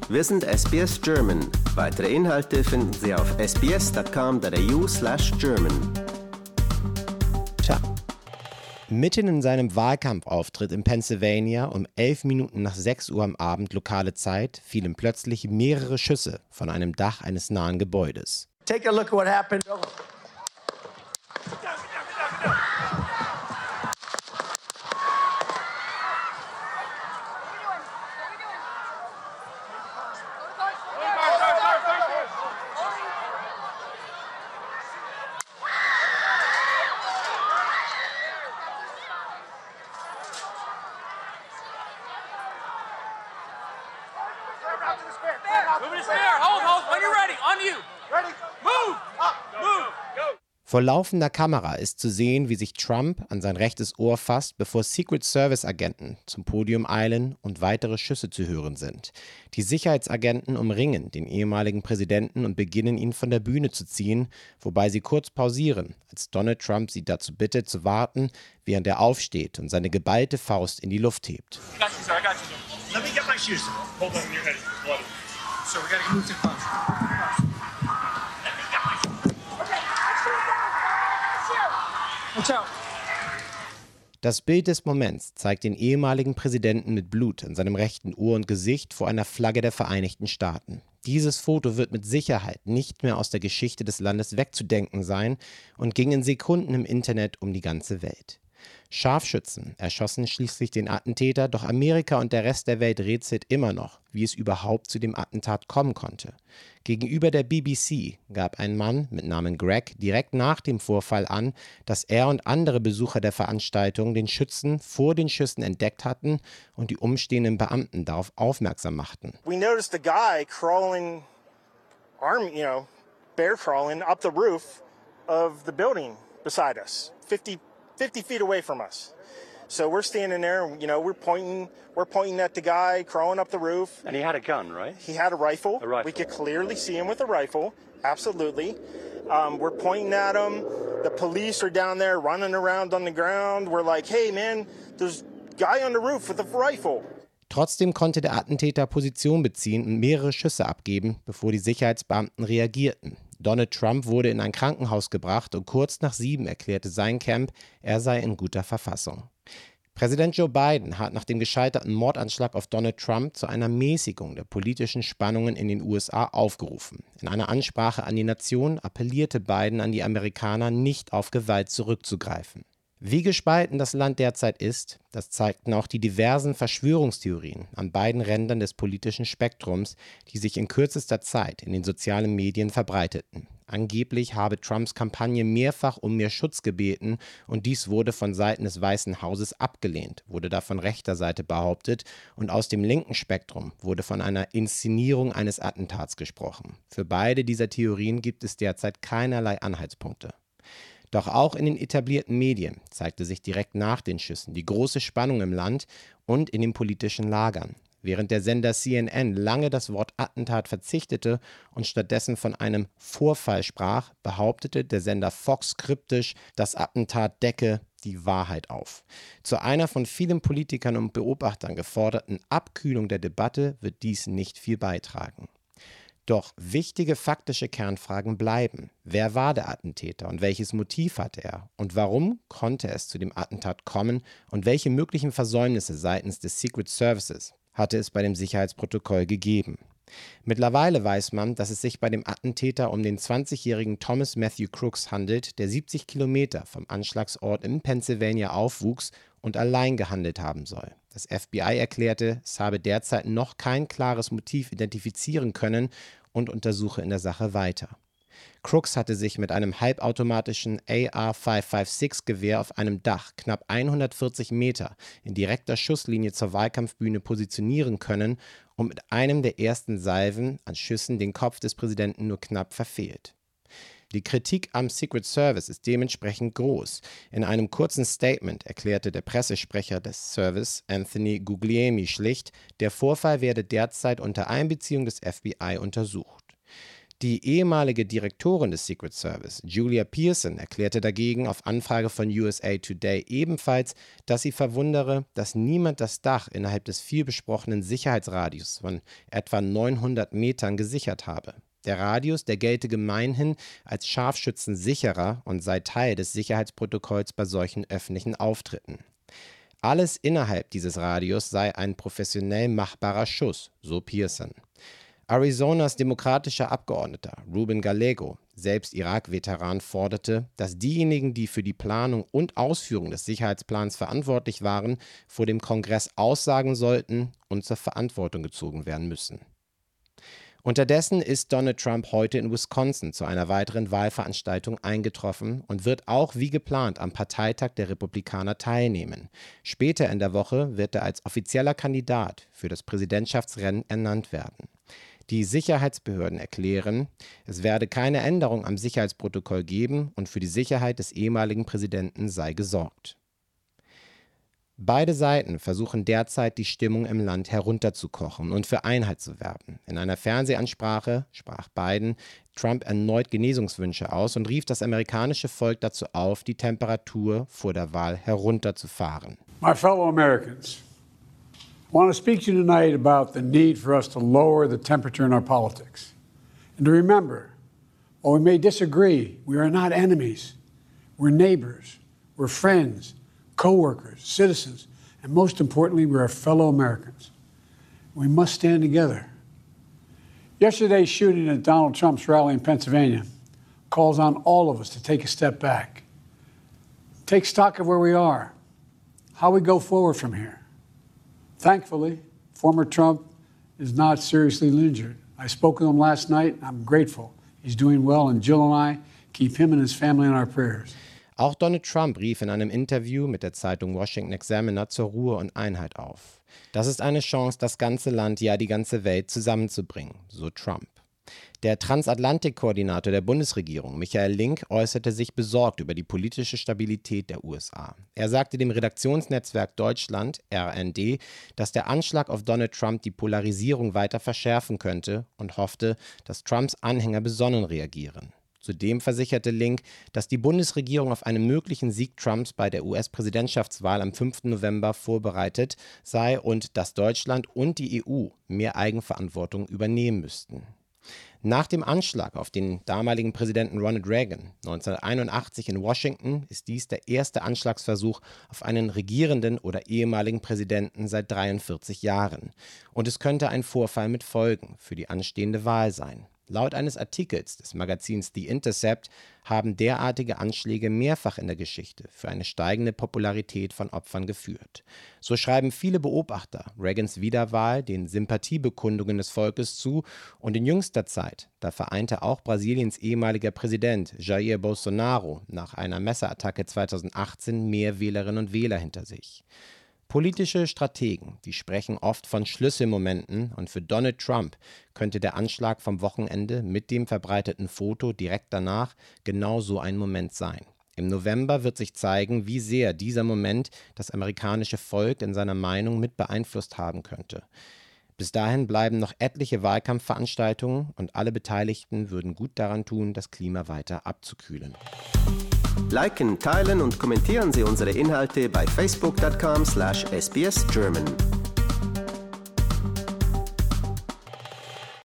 Wir sind SBS German. Weitere Inhalte finden Sie auf sbs.com.au/German. Tja. Mitten in seinem Wahlkampfauftritt in Pennsylvania um 11 Minuten nach 6 Uhr am Abend lokale Zeit fielen plötzlich mehrere Schüsse von einem Dach eines nahen Gebäudes. Take a look at what happened. Vor laufender Kamera ist zu sehen, wie sich Trump an sein rechtes Ohr fasst, bevor Secret Service-Agenten zum Podium eilen und weitere Schüsse zu hören sind. Die Sicherheitsagenten umringen den ehemaligen Präsidenten und beginnen, ihn von der Bühne zu ziehen, wobei sie kurz pausieren, als Donald Trump sie dazu bittet, zu warten, während er aufsteht und seine geballte Faust in die Luft hebt. Let me get my shoes. Hold on, your head is bloody. So we gotta move too close. Das Bild des Moments zeigt den ehemaligen Präsidenten mit Blut an seinem rechten Ohr und Gesicht vor einer Flagge der Vereinigten Staaten. Dieses Foto wird mit Sicherheit nicht mehr aus der Geschichte des Landes wegzudenken sein und ging in Sekunden im Internet um die ganze Welt. Scharfschützen erschossen schließlich den Attentäter, doch Amerika und der Rest der Welt rätselt immer noch, wie es überhaupt zu dem Attentat kommen konnte. Gegenüber der BBC gab ein Mann mit Namen Greg direkt nach dem Vorfall an, dass er und andere Besucher der Veranstaltung den Schützen vor den Schüssen entdeckt hatten und die umstehenden Beamten darauf aufmerksam machten. We noticed a guy crawling, bear crawling up the roof of the building beside us, 50 feet away from us. So we're standing there, we're pointing at the guy crawling up the roof. And he had a gun, right? He had a rifle. A rifle. We could clearly see him with a rifle, absolutely. We're pointing at him. The police are down there running around on the ground. We're like, hey man, there's a guy on the roof with a rifle. Trotzdem konnte der Attentäter Position beziehen und mehrere Schüsse abgeben, bevor die Sicherheitsbeamten reagierten. Donald Trump wurde in ein Krankenhaus gebracht und kurz nach 7 erklärte sein Camp, er sei in guter Verfassung. Präsident Joe Biden hat nach dem gescheiterten Mordanschlag auf Donald Trump zu einer Mäßigung der politischen Spannungen in den USA aufgerufen. In einer Ansprache an die Nation appellierte Biden an die Amerikaner, nicht auf Gewalt zurückzugreifen. Wie gespalten das Land derzeit ist, das zeigten auch die diversen Verschwörungstheorien an beiden Rändern des politischen Spektrums, die sich in kürzester Zeit in den sozialen Medien verbreiteten. Angeblich habe Trumps Kampagne mehrfach um mehr Schutz gebeten und dies wurde von Seiten des Weißen Hauses abgelehnt, wurde da von rechter Seite behauptet und aus dem linken Spektrum wurde von einer Inszenierung eines Attentats gesprochen. Für beide dieser Theorien gibt es derzeit keinerlei Anhaltspunkte. Doch auch in den etablierten Medien zeigte sich direkt nach den Schüssen die große Spannung im Land und in den politischen Lagern. Während der Sender CNN lange das Wort Attentat verzichtete und stattdessen von einem Vorfall sprach, behauptete der Sender Fox kryptisch, das Attentat decke die Wahrheit auf. Zu einer von vielen Politikern und Beobachtern geforderten Abkühlung der Debatte wird dies nicht viel beitragen. Doch wichtige faktische Kernfragen bleiben. Wer war der Attentäter und welches Motiv hatte er? Und warum konnte es zu dem Attentat kommen? Und welche möglichen Versäumnisse seitens des Secret Services hatte es bei dem Sicherheitsprotokoll gegeben? Mittlerweile weiß man, dass es sich bei dem Attentäter um den 20-jährigen Thomas Matthew Crooks handelt, der 70 Kilometer vom Anschlagsort in Pennsylvania aufwuchs und allein gehandelt haben soll. Das FBI erklärte, es habe derzeit noch kein klares Motiv identifizieren können und untersuche in der Sache weiter. Crooks hatte sich mit einem halbautomatischen AR-556-Gewehr auf einem Dach knapp 140 Meter in direkter Schusslinie zur Wahlkampfbühne positionieren können und mit einem der ersten Salven an Schüssen den Kopf des Präsidenten nur knapp verfehlt. Die Kritik am Secret Service ist dementsprechend groß. In einem kurzen Statement erklärte der Pressesprecher des Service, Anthony Guglielmi, schlicht, der Vorfall werde derzeit unter Einbeziehung des FBI untersucht. Die ehemalige Direktorin des Secret Service, Julia Pearson, erklärte dagegen auf Anfrage von USA Today ebenfalls, dass sie verwundere, dass niemand das Dach innerhalb des vielbesprochenen Sicherheitsradius von etwa 900 Metern gesichert habe. Der Radius, der gelte gemeinhin als scharfschützensicherer und sei Teil des Sicherheitsprotokolls bei solchen öffentlichen Auftritten. Alles innerhalb dieses Radius sei ein professionell machbarer Schuss, so Pearson. Arizonas demokratischer Abgeordneter Ruben Gallego, selbst Irak-Veteran, forderte, dass diejenigen, die für die Planung und Ausführung des Sicherheitsplans verantwortlich waren, vor dem Kongress aussagen sollten und zur Verantwortung gezogen werden müssen. Unterdessen ist Donald Trump heute in Wisconsin zu einer weiteren Wahlveranstaltung eingetroffen und wird auch wie geplant am Parteitag der Republikaner teilnehmen. Später in der Woche wird er als offizieller Kandidat für das Präsidentschaftsrennen ernannt werden. Die Sicherheitsbehörden erklären, es werde keine Änderung am Sicherheitsprotokoll geben und für die Sicherheit des ehemaligen Präsidenten sei gesorgt. Beide Seiten versuchen derzeit, die Stimmung im Land herunterzukochen und für Einheit zu werben. In einer Fernsehansprache sprach Biden Trump erneut Genesungswünsche aus und rief das amerikanische Volk dazu auf, die Temperatur vor der Wahl herunterzufahren. My fellow Americans, I want to speak to you tonight about the need for us to lower the temperature in our politics. And to remember, while we may disagree, we are not enemies. We're neighbors, we're friends, co-workers, citizens, and most importantly, we're our fellow Americans. We must stand together. Yesterday's shooting at Donald Trump's rally in Pennsylvania calls on all of us to take a step back. Take stock of where we are, how we go forward from here. Thankfully, former Trump is not seriously injured. I spoke with him last night. I'm grateful. He's doing well, and Jill and I keep him and his family in our prayers. Auch Donald Trump rief in einem Interview mit der Zeitung Washington Examiner zur Ruhe und Einheit auf. Das ist eine Chance, das ganze Land, ja die ganze Welt zusammenzubringen, so Trump. Der Transatlantik-Koordinator der Bundesregierung, Michael Link, äußerte sich besorgt über die politische Stabilität der USA. Er sagte dem Redaktionsnetzwerk Deutschland, RND, dass der Anschlag auf Donald Trump die Polarisierung weiter verschärfen könnte und hoffte, dass Trumps Anhänger besonnen reagieren. Zudem versicherte Link, dass die Bundesregierung auf einen möglichen Sieg Trumps bei der US-Präsidentschaftswahl am 5. November vorbereitet sei und dass Deutschland und die EU mehr Eigenverantwortung übernehmen müssten. Nach dem Anschlag auf den damaligen Präsidenten Ronald Reagan 1981 in Washington ist dies der erste Anschlagsversuch auf einen regierenden oder ehemaligen Präsidenten seit 43 Jahren. Und es könnte ein Vorfall mit Folgen für die anstehende Wahl sein. Laut eines Artikels des Magazins The Intercept haben derartige Anschläge mehrfach in der Geschichte für eine steigende Popularität von Opfern geführt. So schreiben viele Beobachter Reagans Wiederwahl den Sympathiebekundungen des Volkes zu und in jüngster Zeit, da vereinte auch Brasiliens ehemaliger Präsident Jair Bolsonaro nach einer Messerattacke 2018 mehr Wählerinnen und Wähler hinter sich. Politische Strategen, die sprechen oft von Schlüsselmomenten und für Donald Trump könnte der Anschlag vom Wochenende mit dem verbreiteten Foto direkt danach genau so ein Moment sein. Im November wird sich zeigen, wie sehr dieser Moment das amerikanische Volk in seiner Meinung mit beeinflusst haben könnte. Bis dahin bleiben noch etliche Wahlkampfveranstaltungen und alle Beteiligten würden gut daran tun, das Klima weiter abzukühlen. Liken, teilen und kommentieren Sie unsere Inhalte bei facebook.com/sbsgerman.